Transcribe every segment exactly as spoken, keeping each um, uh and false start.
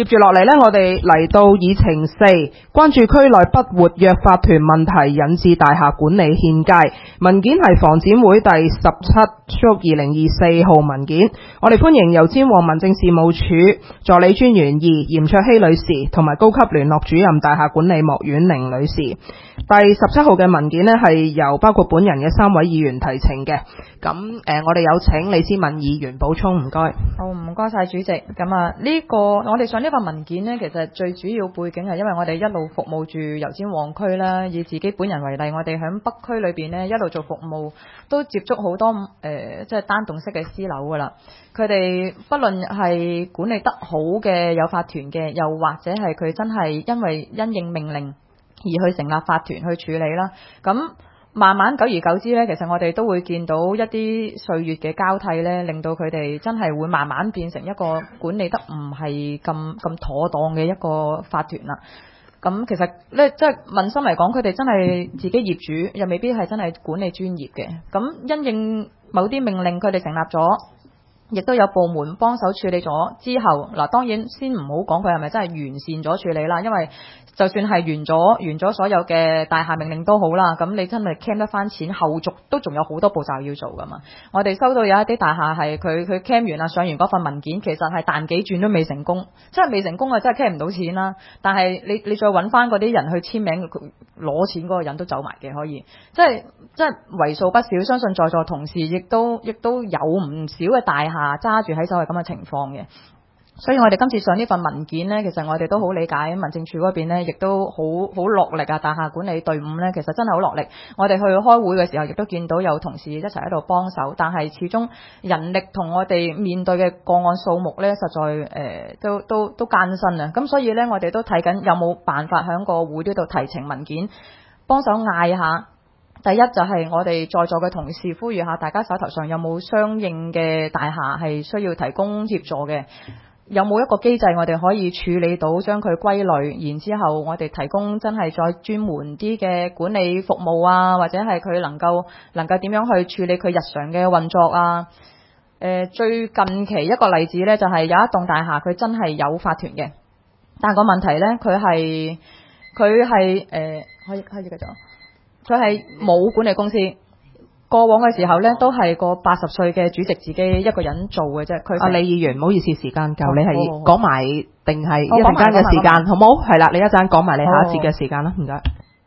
接住落嚟呢，我哋嚟到議程四，關注區內不活躍法團問題引致大廈管理欠佳。文件係房展會第十七觸二零二四號文件。我哋歡迎油尖旺民政事務處助理專員二嚴卓希女士同埋高級聯絡主任大廈管理莫婉玲女士。第十七號嘅文件呢，係由包括本人嘅三位議員提呈嘅。咁誒、呃，我哋有請李思敏議員補充，唔該。 好，唔該晒主席。咁啊，呢個我哋上呢份文件呢，其實最主要背景係因為我哋一路服務住油尖旺區啦。以自己本人為例，我哋喺北區裏邊呢，一路做服務，都接觸好多誒、呃，即係單棟式嘅私樓噶啦。佢哋不論係管理得好嘅有法團嘅，又或者係佢真係因為因應命令而去成立法團去處理啦。咁慢慢久而久之呢，其實我哋都會見到一啲歲月嘅交替呢，令到佢哋真係會慢慢變成一個管理得唔係咁咁妥當嘅一個法團啦。咁其實呢，即係問心嚟講，佢哋真係自己業主，又未必係真係管理專業嘅。咁因應某啲命令，佢哋成立咗，亦都有部門幫手處理咗之後，嗱當然先唔好講佢係咪真係完善咗處理啦，因為就算係完咗完咗所有嘅大廈命令都好啦，咁你真係 claim 得翻錢，後續都仲有好多步驟要做噶嘛。我哋收到有一啲大廈係佢佢 claim 完啦，上完嗰份文件，其實係彈幾轉都未成功，真係未成功啊，真係 claim 唔到錢啦。但係你你再揾翻嗰啲人去簽名攞錢嗰個人都走埋嘅，可以，即係即係為數不少。相信在座同事亦都亦都有唔少嘅大廈揸住喺手係咁嘅情況嘅。所以我哋今次上呢份文件呢，其實我哋都好理解民政處嗰邊呢，亦都好好落力啊！大廈管理隊伍呢，其實真係好落力。我哋去開會嘅時候，亦都見到有同事一齊喺度幫手，但係始終人力同我哋面對嘅個案數目呢，實在誒、呃、都都都艱辛啊！咁所以呢，我哋都睇緊有冇辦法喺個會呢度提呈文件，幫手嗌下。第一就係我哋在座嘅同事呼籲下，大家手頭上有冇相應嘅大廈係需要提供協助嘅？有冇一個機制我哋可以處理到，將佢歸類，然之後我哋提供真係再專門啲嘅管理服務啊，或者係佢能夠能夠點樣去處理佢日常嘅運作啊？誒、呃，最近期一個例子呢，就係、是、有一棟大廈佢真係有法團嘅，但個問題呢，佢係佢係誒可以開始繼續，佢係冇管理公司。過往嘅時候呢，都係個八十歲嘅主席自己一個人做嘅啫。佢，阿李議員，唔好意思，時間夠，你係講埋定係一陣間嘅時間，好冇？係啦，你一陣講埋你下一節嘅時間啦，唔該。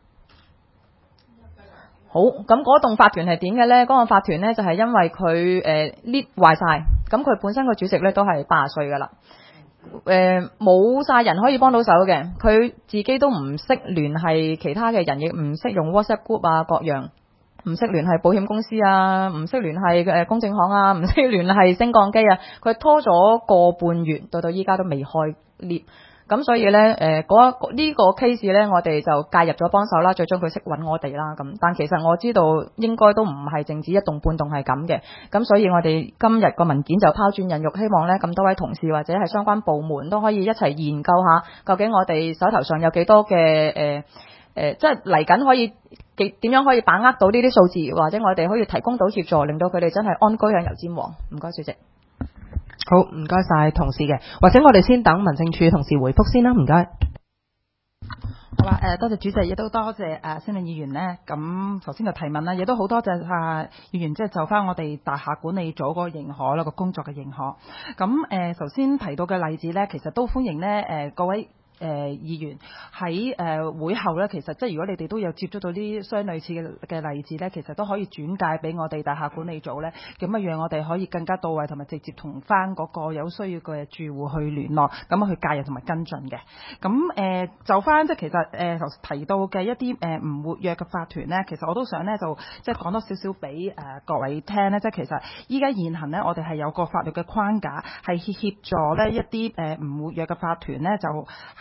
好，咁嗰棟法團係點嘅呢？嗰、嗰個法團呢，就係、係、因為佢誒 lift 壞晒，咁佢本身個主席呢，都係八十歲噶啦，誒冇晒人可以幫到手嘅，佢自己都唔識聯繫其他嘅人，亦唔識用 WhatsApp group 啊各樣。唔識聯繫保險公司啊，唔識聯繫誒公證行啊，唔識聯繫升降機啊，佢拖咗個半月，到到依家都未開 lift。咁所以呢，誒嗰呢個 case 呢，我哋就介入咗幫手啦，最終佢識揾我哋啦。咁但其實我知道應該都唔係淨止一棟半棟係咁嘅。咁所以我哋今日個文件就拋磚引玉，希望呢咁多位同事或者係相關部門都可以一齊研究下，究竟我哋手頭上有幾多嘅誒誒，即係嚟緊可以點點樣可以把握到呢啲數字，或者我哋可以提供到協助，令到佢哋真係安居喺油尖旺。唔該，主席。 好，唔該晒同事嘅，或者我哋先等民政處同事回覆先啦，唔該。 好啦，誒多謝主席，亦都多謝誒先令議員呢。咁頭先就提問啦，亦都好多謝啊議員，即係就翻我哋大廈管理組嗰個認可啦，個工作嘅認可。咁誒頭先提到嘅例子呢，其實都歡迎呢誒各位。誒、呃、議員喺誒、呃、會後咧，其實即係如果你哋都有接觸到啲相類似嘅嘅例子咧，其實都可以轉介俾我哋大廈管理組咧，咁啊讓我哋可以更加到位同埋直接同翻嗰個有需要嘅住戶去聯絡，咁去介入同埋跟進嘅。咁誒、呃、就翻即係其實誒頭、呃、提到嘅一啲誒唔活躍嘅法團咧，其實我都想咧就即係講多少少俾誒各位聽咧，即係其實依家現行咧，我哋係有個法律嘅框架係協助咧一啲誒唔活躍嘅法團咧就係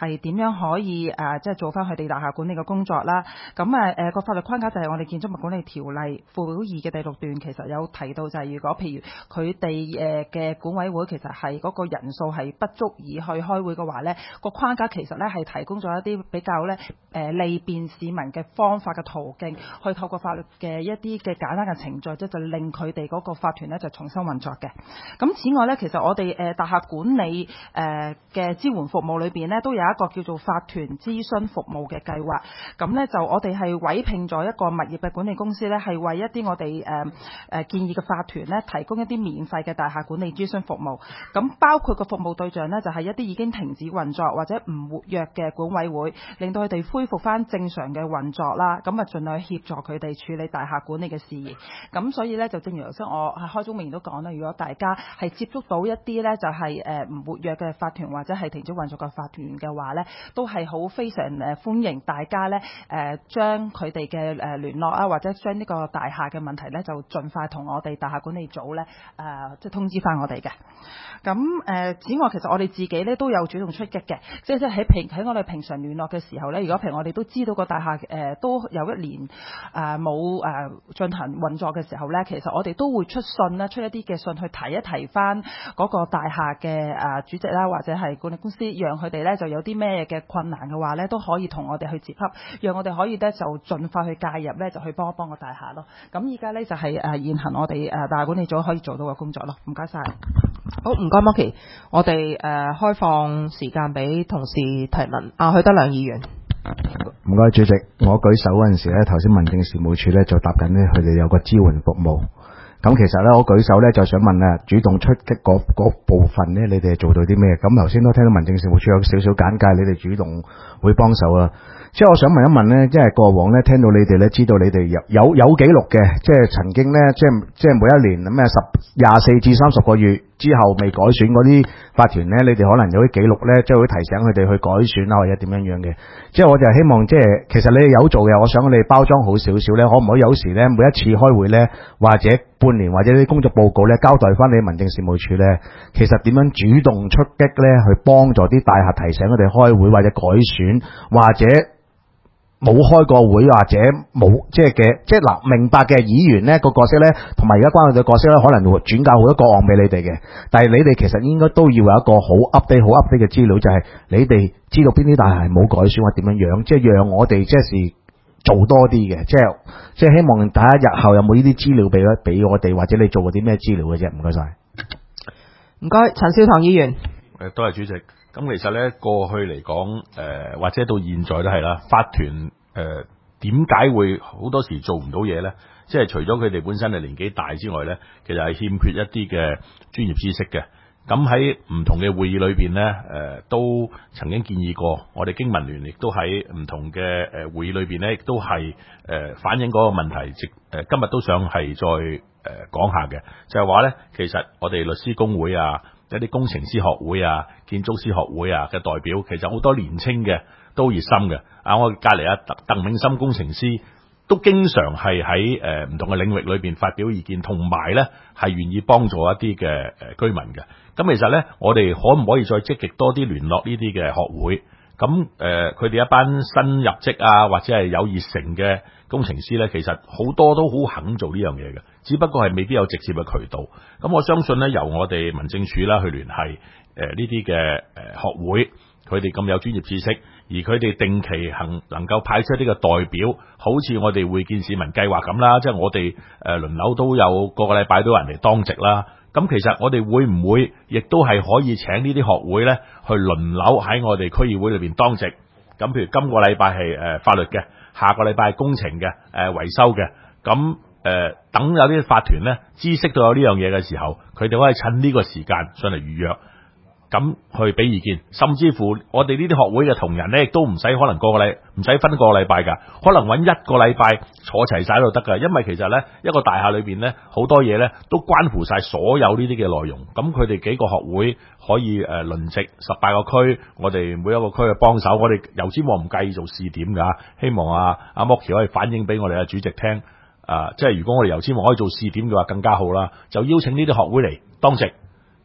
係點樣可以誒、呃、即係做翻佢哋大廈管理嘅工作啦。咁誒誒個法律框架就係我哋建築物管理條例附表二嘅第六段，其實有提到就係如果譬如佢哋誒嘅管委會其實係嗰個人數係不足以去開會嘅話咧，個框架其實咧係提供咗一啲比較咧誒、呃、利便市民嘅方法嘅途徑，去透過法律嘅一啲嘅簡單嘅程序，即係就令佢哋嗰個法團咧就重新運作嘅。咁此外咧，其實我哋誒、呃、大廈管理誒嘅、呃、支援服務裏邊咧，都有一個叫做法團諮詢服務嘅計劃。咁咧就我哋係委聘咗一個物業嘅管理公司咧，係為一啲我哋誒誒建議嘅法團咧，提供一啲免費嘅大廈管理諮詢服務。咁包括個服務對象咧，就係、是、一啲已經停止運作或者唔活躍嘅管委會，令到佢哋恢復翻正常嘅運作啦。咁啊，盡量協助佢哋處理大廈管理嘅事宜。咁所以咧，就正如頭先我係開宗明義都講啦，如果大家係接觸到一啲咧，就係誒唔活躍嘅法團或者係停止運作嘅法團嘅話咧，都係好非常誒歡迎大家咧誒將佢哋嘅誒聯絡啊，或者將呢個大廈嘅問題咧，就盡快同我哋大廈管理組咧誒即係通知翻我哋嘅。咁誒此外，其實我哋自己咧都有主動出擊嘅，即係即係喺平喺我哋平常聯絡嘅時候咧，如果譬如我哋都知道個大廈誒、呃、都有一年誒冇誒進行運作嘅時候咧，其實我哋都會出信啦，出一啲嘅信去提一提翻嗰個大廈嘅誒主席啦，或者係管理公司，讓佢哋咧就有啲咩嘅困難嘅話咧，都可以同我哋去接洽，讓我哋可以咧就盡快去介入咧，就去幫一幫個大廈咯。咁依家咧就係、是、誒、呃、現行我哋誒大廈管理組可以做到嘅工作咯。唔該晒。 好，唔該 Marky， 我哋誒、呃、開放時間俾同事提問。啊，許德良議員， 唔該主席，我舉手嗰陣時咧，頭先民政事務處咧就答緊咧，佢哋有個支援服務。咁其實咧，我舉手咧就想問啊，主動出擊嗰嗰部分咧，你哋係做到啲咩？咁頭先都聽到民政事務處有少少簡介，你哋主動會幫手啊。即係我想問一問咧，即係過往咧聽到你哋咧知道你哋有有有記錄嘅，即係曾經咧，即係即係每一年咩十廿四至三十個月之後未改選嗰啲法團咧，你哋可能有啲記錄咧，即係會提醒佢哋去改選啊，或者點樣樣嘅。即係我就係希望即係其實你哋有做嘅，我想你哋包裝好少少咧，可唔可以有時咧每一次開會咧，或者半年或者啲工作報告咧，交代翻你民政事務處咧，其實點樣主動出擊咧，去幫助啲大廈提醒佢哋開會或者改選或者。冇開過會或者冇即係嘅，即係嗱明白嘅議員咧個角色咧，同埋而家關佢哋角色咧，可能會轉交好多個案俾你哋嘅。但係你哋其實應該都要有一個好 update、好 update 嘅資料，就係、是、你哋知道邊啲大廈係冇改選或點樣樣，即係讓我哋即係做多啲嘅，即係即係希望大家日後有冇呢啲資料俾俾我哋，或者你做過啲咩資料嘅啫？唔該晒。 唔該，陳少棠議員。 誒，多謝主席。咁其實咧，過去嚟講，誒、呃、或者到現在都係啦，法團誒點解會好多時做唔到嘢咧？即係除咗佢哋本身係年紀大之外咧，其實係欠缺一啲嘅專業知識嘅。咁喺唔同嘅會議裏邊咧，誒、呃、都曾經建議過，我哋經民聯亦都喺唔同嘅誒會議裏邊咧，亦都係誒反映嗰個問題，直誒、呃、今日都想係再誒講下嘅，就係話咧，其實我哋律師公會啊。一啲工程師學會啊、建築師學會啊嘅代表，其實好多年青嘅都熱心嘅。啊，我隔離啊，鄧鄧永森工程師都經常係喺誒唔同嘅領域裏邊發表意見，同埋咧係願意幫助一啲嘅誒居民嘅。咁其實咧，我哋可唔可以再積極多啲聯絡呢啲嘅學會？咁誒，佢哋一班新入職啊，或者係有熱誠嘅工程師咧，其實好多都好肯做呢樣嘢嘅，只不過係未必有直接嘅渠道。咁我相信咧，由我哋民政處啦去聯繫誒呢啲嘅誒學會，佢哋咁有專業知識，而佢哋定期行能夠派出呢個代表，好似我哋會見市民計劃咁啦，即係我哋誒輪流都有個個禮拜都有人嚟當值啦。咁其實我哋會唔會亦都係可以請呢啲學會咧去輪流喺我哋區議會裏邊當值？咁譬如今個禮拜係誒法律嘅，下個禮拜係工程嘅、誒維修嘅。咁誒等有啲法團咧知識到有呢樣嘢嘅時候，佢哋可以趁呢個時間上嚟預約，咁去俾意見。甚至乎我哋呢啲學會嘅同仁咧，亦都唔使可能個個禮唔使分個個禮拜㗎，可能揾一個禮拜坐齊晒都得㗎。因為其實咧一個大廈裏邊咧好多嘢咧都關乎晒所有呢啲嘅內容。咁佢哋幾個學會可以誒、呃、輪值十八個區，我哋每一個區去幫手。我哋油尖旺唔介意做試點㗎，希望阿阿 Mocky 可以反映俾我哋嘅主席聽。啊、呃，即係如果我哋油尖旺可以做試點嘅話，更加好啦。就邀請呢啲學會嚟當值。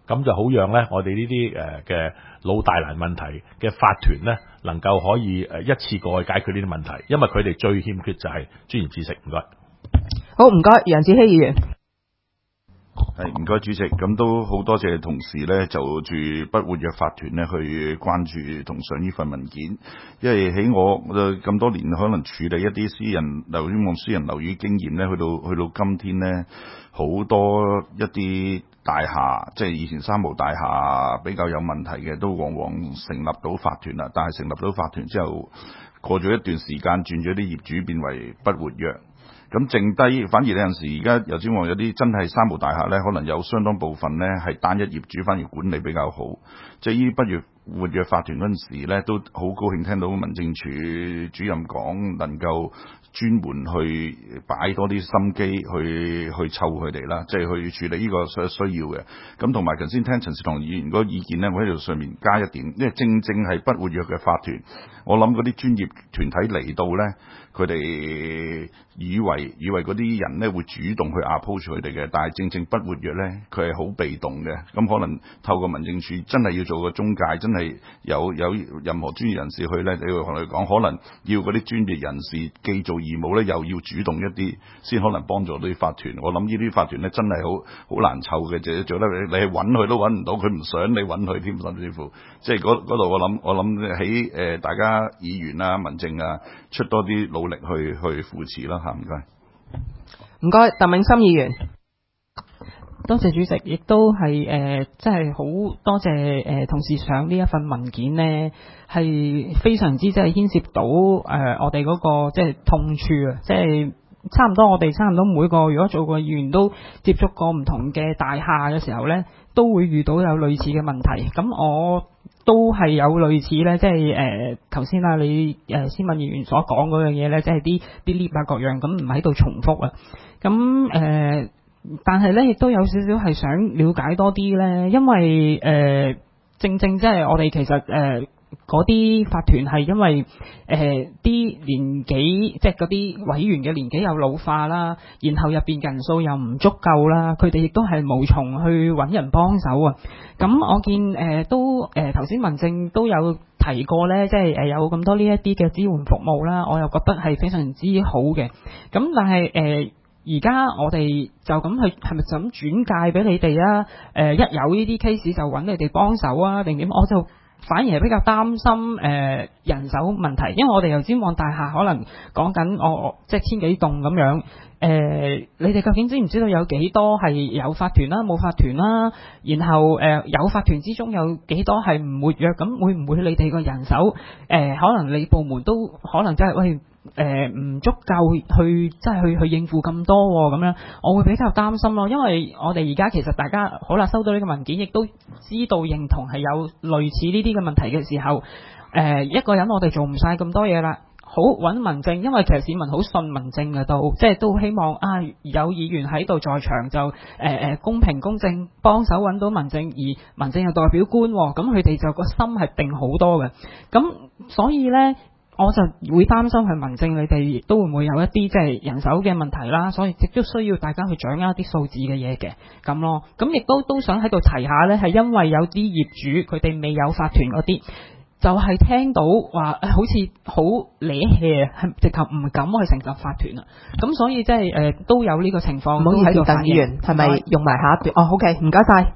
咁就好讓咧我哋呢啲誒嘅老大難問題嘅法團咧，能夠可以誒一次過去解決呢啲問題，因為佢哋最欠缺就係專業知識。唔該。 好，唔該，楊子希議員。 係唔該主席，咁都好多謝同事咧就住不活躍法團咧去關注同上呢份文件，因為喺我咁多年可能處理一啲私人樓宇、私人樓宇經驗咧，去到去到今天咧，好多一啲大廈，即係以前三無大廈比較有問題嘅，都往往成立到法團啦。但係成立到法團之後，過咗一段時間，轉咗啲業主變為不活躍。咁剩低反而有陣時，而家油尖旺有啲真係三無大廈咧，可能有相當部分咧係單一業主，反而管理比較好。即係呢啲不活活躍法團嗰陣時咧，都好高興聽到民政處主任講，能夠專門去擺多啲心機去去湊佢哋啦，即係去處理呢個所需要嘅。咁同埋頭先聽陳士棠議員嗰個意見咧，我喺度上面加一點，因為正正係不活躍嘅法團，我諗嗰啲專業團體嚟到咧，佢哋以為以為嗰啲人咧會主動去 approach 佢哋嘅，但係正正不活躍咧，佢係好被動嘅。咁可能透過民政處真係要做個中介，真係有有任何專業人士去咧，你會同佢講，可能要嗰啲專業人士既做義務咧，又要主動一啲，先可能幫助到啲法團。我諗呢啲法團咧真係好好難湊嘅，就做得你你揾佢都揾唔到，佢唔想你揾佢添，甚至乎即係嗰度我諗我諗喺誒大家議員啊、民政啊出多啲努力去去扶持啦嚇，唔該。 唔該，鄧永森議員。 多謝主席，亦都係誒，即係好多謝誒、呃、同事上呢一份文件呢，係非常之即係牽涉到誒、呃、我哋嗰、那個即係痛處啊！即係差唔多我哋差唔多每個如果做過議員都接觸過唔同嘅大廈嘅時候呢，都會遇到有類似嘅問題。咁我都係有類似咧，即係誒頭先啊，你誒先問議員所講嗰樣嘢咧，即係啲啲 lift 啊各樣，咁唔喺度重複啊。咁誒、呃，但係咧亦都有少少係想了解多啲咧，因為誒、呃、正正即係我哋其實誒嗰啲法團係因為誒啲、呃、年紀，即係嗰啲委員嘅年紀又老化啦，然後入邊人數又唔足夠啦，佢哋亦都係無從去揾人幫手啊。咁我見誒、呃、都誒頭先民政都有提過咧，即係誒有咁多呢一啲嘅支援服務啦，我又覺得係非常之好嘅。咁但係誒而家我哋就咁去係咪就咁轉介俾你哋啊？誒、呃、一有呢啲 case 就揾你哋幫手啊，定點？我就反而係比較擔心誒、呃、人手問題，因為我哋油尖旺大廈可能講緊我即係千幾棟咁樣。誒、呃，你哋究竟知唔知道有幾多係有法團啦、冇法團啦？然後誒、呃、有法團之中有幾多係唔活躍？咁會唔會你哋個人手誒、呃、可能你部門都可能真係喂誒唔足夠去即係去去應付咁多咁樣？我會比較擔心咯，因為我哋而家其實大家好啦，收到呢個文件，亦都知道認同係有類似呢啲嘅問題嘅時候，誒、呃、一個人我哋做唔晒咁多嘢啦。好揾民政，因為其實市民好信民政嘅都，即係都希望啊有議員喺度在場就誒誒、呃、公平公正幫手揾到民政，而民政又代表官，咁佢哋就個心係定好多嘅。咁所以呢，我就會擔心係民政你哋亦都會唔會有一啲即係人手嘅問題啦，所以亦都需要大家去掌握一啲數字嘅嘢嘅咁咯。咁亦都都想喺度提下呢，係因為有啲業主佢哋未有法團嗰啲。就係聽到話、哎、好似好惹氣啊，係直頭唔敢去成立法團啊。咁所以即係誒都有呢個情況。 唔好意思，鄧議員係咪用埋下一段？哦，好嘅，唔該晒。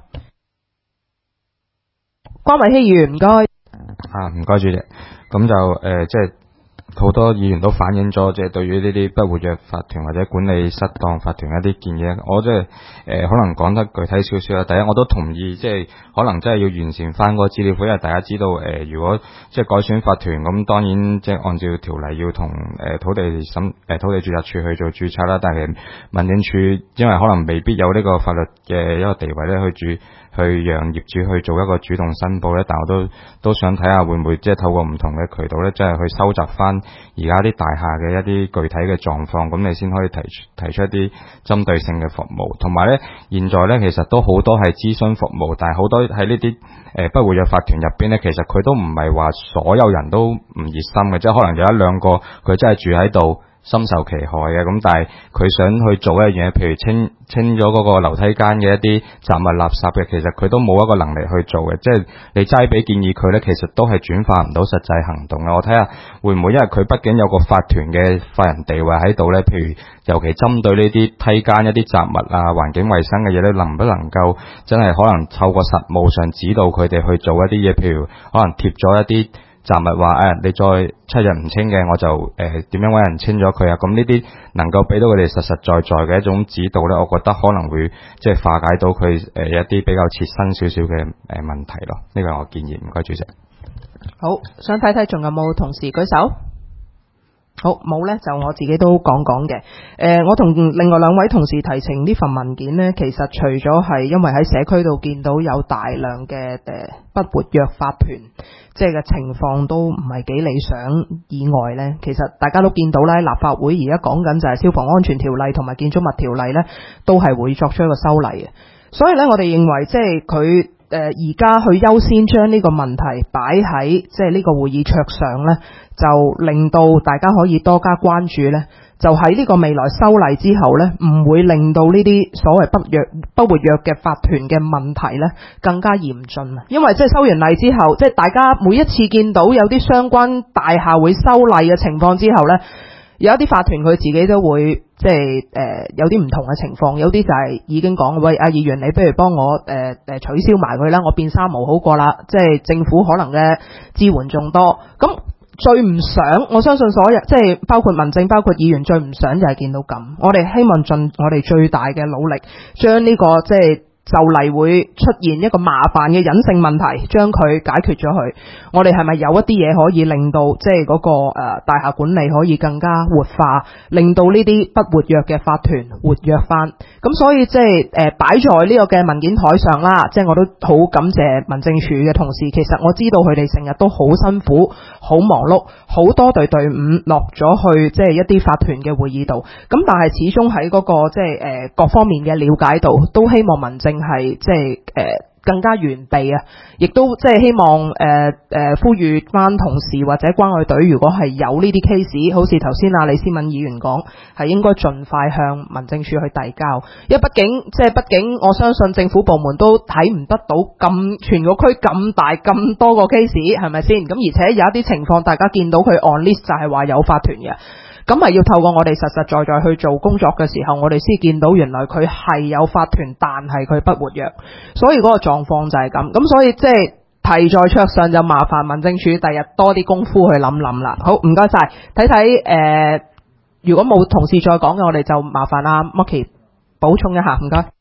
關偉希議員唔該。 啊，唔該主席。咁就誒、呃、即係。好多議員都反映咗，即係對於呢啲不活躍法團或者管理失當法團一啲建議，我即係誒可能講得具體少少啦。第一，我都同意，即係可能真係要完善翻個資料庫，因為大家知道誒、呃，如果即係改選法團，咁當然即係按照條例要同誒、呃、土地審誒、呃、土地註冊處去做註冊啦。但係民政處因為可能未必有呢個法律嘅一個地位咧，去註去讓業主去做一個主動申報咧。但我都都想睇下會唔會即係透過唔同嘅渠道咧，即係去收集翻而家啲大廈嘅一啲具體嘅狀況，咁你先可以提出提出一啲針對性嘅服務。同埋咧，現在咧其實都好多係諮詢服務，但係好多喺呢啲誒不活躍法團入邊咧，其實佢都唔係話所有人都唔熱心嘅，即係可能有一兩個佢真係住喺度， 深受其害嘅。咁但係佢想去做一樣嘢，譬如清清咗嗰個樓梯間嘅一啲雜物垃圾嘅，其實佢都冇一個能力去做嘅。即係你齋俾建議佢咧，其實都係轉化唔到實際行動嘅。我睇下會唔會，因為佢畢竟有個法團嘅法人地位喺度咧，譬如尤其針對呢啲梯間一啲雜物啊、環境衛生嘅嘢咧，能不能夠真係可能透過實務上指導佢哋去做一啲嘢，譬如可能貼咗一啲雜物話誒、哎，你再七日唔清嘅，我就誒點、呃、樣揾人清咗佢啊？咁呢啲能夠俾到佢哋實實在在嘅一種指導咧，我覺得可能會即係化解到佢誒、呃、一啲比較切身少少嘅誒問題咯。呢個係我建議，唔該主席。 好，想睇睇仲有冇同事舉手？好，冇呢就我自己都講講嘅。誒、呃，我同另外兩位同事提呈呢份文件呢，其實除咗係因為喺社區度見到有大量嘅誒、呃、不活躍法團，即係嘅情況都唔係幾理想以外呢，其實大家都見到咧，立法會而家講緊就係消防安全條例同埋建築物條例呢，都係會作出一個修例嘅。所以呢，我哋認為即係佢誒而家去優先將呢個問題擺喺即係呢個會議桌上呢，就令到大家可以多加關注呢，就喺呢個未來修例之後呢，唔會令到呢啲所謂不躍不活躍嘅法團嘅問題呢更加嚴峻。因為即係修完例之後，即係大家每一次見到有啲相關大廈會修例嘅情況之後呢，有一啲法團佢自己都會即係誒、呃、有啲唔同嘅情況，有啲就係已經講，喂，阿議員你不如幫我誒誒、呃、取消埋佢啦，我變三無好過啦，即係政府可能嘅支援仲多。咁最唔想，我相信所有即係包括民政包括議員最唔想就係見到咁。我哋希望盡我哋最大嘅努力將呢個即係就嚟會出現一個麻煩嘅隱性問題，將佢解決咗佢。我哋係咪有一啲嘢可以令到即係嗰個誒、呃、大廈管理可以更加活化，令到呢啲不活躍嘅法團活躍翻？咁所以即係誒擺在呢個嘅文件台上啦，即係我都好感謝民政處嘅同事。其實我知道佢哋成日都好辛苦、好忙碌，好多隊隊伍落咗去即係一啲法團嘅會議度。咁但係始終喺嗰個即係誒、呃、各方面嘅了解度，都希望民政係即係誒、呃、更加完備啊！亦都即係希望誒誒、呃呃、呼籲翻同事或者關愛隊，如果係有呢啲 case， 好似頭先阿李思敏議員講，係應該盡快向民政處去遞交，因為畢竟即係畢竟我相信政府部門都睇唔得到咁全個區咁大咁多個 case 係咪先？咁而且有一啲情況，大家見到佢 on list 就係話有法團嘅。咁係要透過我哋實實在在去做工作嘅時候，我哋先見到原來佢係有法團，但係佢不活躍，所以嗰個狀況就係咁。咁所以即係提在桌上，就麻煩民政處第日多啲功夫去諗諗啦。好，唔該晒，睇睇誒，如果冇同事再講嘅，我哋就麻煩阿 Mocky 補充一下，唔該。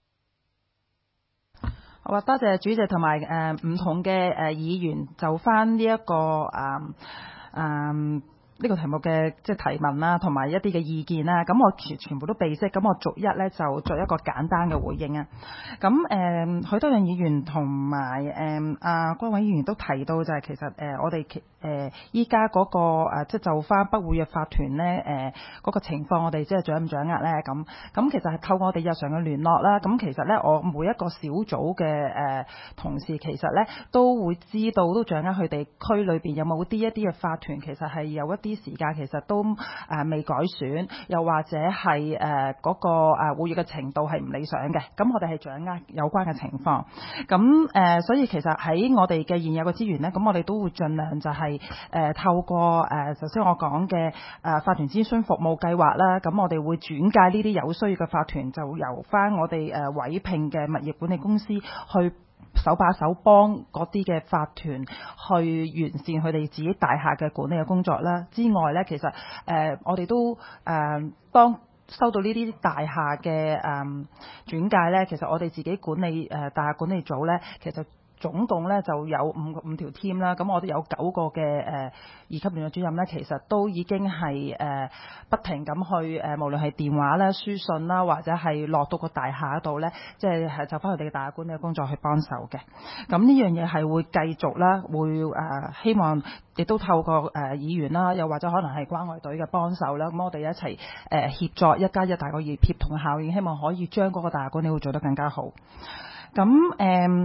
好啊，多謝主席同埋誒唔同嘅誒議員就翻呢一個誒誒。嗯嗯呢個題目嘅即係提問啦，同埋一啲嘅意見啦，咁我全全部都備悉，咁我逐一咧就作一個簡單嘅回應啊。咁誒，許多位議員同埋誒阿關偉議員都提到就係其實誒、呃、我哋誒依家嗰個、呃、即係就翻不活躍法團咧誒嗰個情況，我哋即係掌唔掌握咧？咁咁其實係透過我哋日常嘅聯絡啦。咁其實咧，我每一個小組嘅誒、呃、同事其實咧都會知道，都掌握佢哋區裏邊有冇啲一啲嘅法團，其實係有一啲時間其實都誒、呃、未改選，又或者係誒嗰個誒活躍嘅程度係唔理想嘅。咁我哋係掌握有關嘅情況。咁誒、呃，所以其實喺我哋嘅現有嘅資源咧，咁我哋都會盡量就係、是、誒、呃、透過誒頭先我講嘅誒法團諮詢服務計劃啦。咁我哋會轉介呢啲有需要嘅法團，就由翻我哋誒委聘嘅物業管理公司去手把手幫嗰啲嘅法團去完善佢哋自己大廈嘅管理嘅工作啦。之外呢，其實誒、呃、我哋都誒、呃、當收到呢啲大廈嘅誒轉介呢，其實我哋自己管理誒、呃、大廈管理組呢，其實總共咧就有五五條 team 啦，咁我哋有九個嘅誒二級聯絡主任咧，其實都已經係誒、呃、不停咁去誒、呃，無論係電話啦、書信啦，或者係落到個大廈度咧，即係係就翻佢哋嘅大廈管理嘅工作去幫手嘅。咁呢樣嘢係會繼續啦，會誒、呃、希望亦都透過誒、呃、議員啦，又或者可能係關愛隊嘅幫手啦，咁我哋一齊誒、呃、協作一加一大個協同效應，希望可以將嗰個大廈管理會做得更加好。咁誒。呃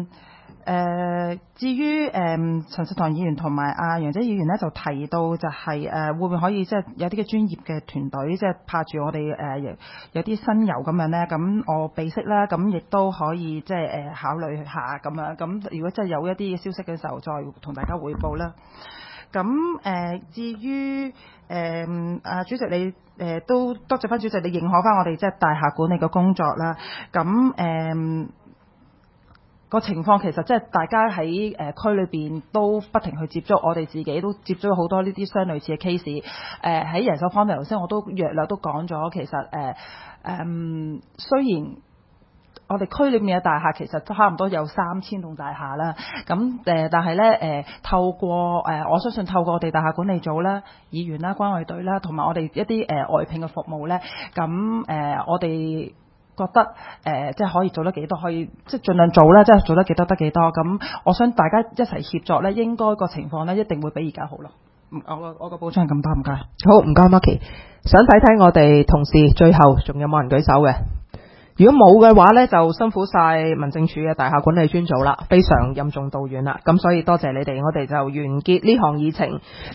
誒、呃，至於誒、呃、陳淑堂議員同埋阿楊姐議員咧，就提到就係、是、誒、呃、會唔會可以即係有啲嘅專業嘅團隊，即係拍住我哋誒、呃、有啲新遊咁樣咧，咁我備識啦，咁亦都可以即係誒考慮下咁樣。咁如果真係有一啲消息嘅時候，再同大家匯報啦。咁誒、呃，至於誒啊主席你誒、呃、都多謝翻主席，你認可翻我哋即係大廈管理嘅工作啦。咁誒。呃個情況其實即係大家喺誒、呃、區裏邊都不停去接觸，我哋自己都接觸好多呢啲相類似嘅 case。誒、呃、喺人手方面，頭先我都約略都講咗，其實誒誒、呃呃、雖然我哋區裏面嘅大廈其實都差唔多有三千棟大廈啦，咁誒、呃、但係咧誒透過誒、呃、我相信透過我哋大廈管理組啦、議員啦、關愛隊啦，同埋我哋一啲誒、呃、外聘嘅服務咧，咁誒、呃、我哋覺得誒、呃，即係可以做得幾多，可以即係盡量做啦，即係做得幾多得幾多。咁我想大家一齊協作咧，應該個情況咧一定會比而家好咯。我個我個補充係咁多，唔該。 好，唔該 Marky。想睇睇我哋同事最後仲有冇人舉手嘅？如果冇嘅話呢，就辛苦晒民政處嘅大廈管理專組啦，非常任重道遠啦。咁所以多謝你哋，我哋就完結呢項議程。